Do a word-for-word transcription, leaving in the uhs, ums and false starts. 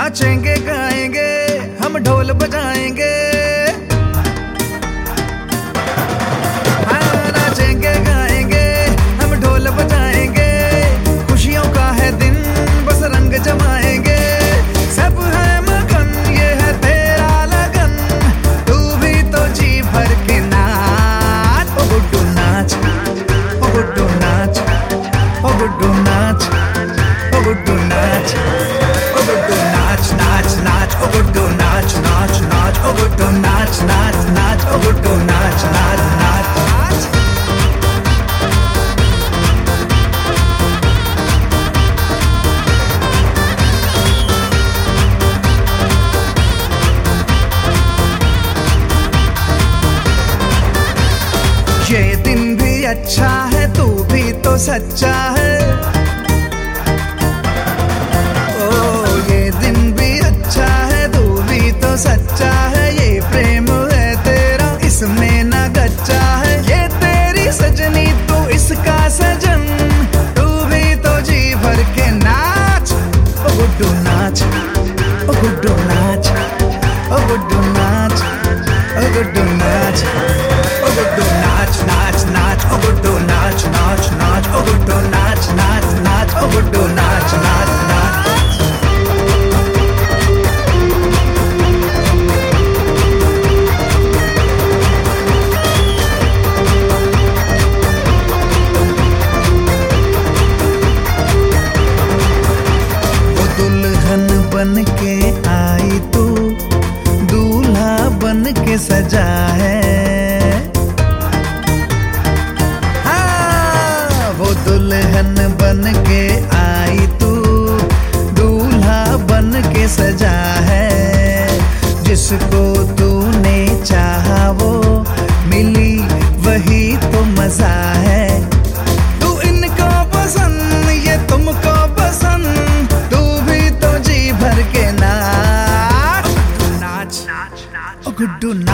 नाचेंगे गाएंगे हम ढोल बजाएंगे, हाँ नाचेंगे गाएंगे हम ढोल बजाएंगे, खुशियों का है दिन बस रंग जमाएंगे। सब है मगन ये है तेरा लगन, तू भी तो जी भर के नाच। ओ गुड्डू नाच, ओ गुड्डू नाच, ओ गुड्डू नाच, ओ गुड्डू नाच, ओ गुड्डू नाच नाच नाच, ओ गुड्डू नाच नाच नाच, ओ गुड्डू नाच नाच नाच, ओ गुड्डू नाच नाच नाच नाच। ये दिन भी अच्छा है तू भी तो सच्चा है, ओ ये दिन भी अच्छा है तू भी तो सच्चा है, ये प्रेम है तेरा इसमें न गच्चा है, ये तेरी सजनी तू इसका सजन, तू भी तो जी भर के नाच। ओ गुड्डू नाच, ओ गुड्डू नाच, ओ गुड्डू नाच, ओ गुड्डू नाच, ओ गुड्डू नाच नाच नाच, ओ गुड्डू नाच नाच नाच, ओ गुड्डू नाच नाच नाच, ओ गुड्डू नाच नाच नाच। वो दुल्हन बन के आई तू दूल्हा बन के सजा है, हाँ वो दुल्हन बन के आई तू दूल्हा बन के सजा है, जिसको तूने चाहा वो मिली वही तो मजा है। तू इनको पसंद ये तुमको पसंद, तू भी तो जी भर के नाच नाच नाच, ओ गुड्डू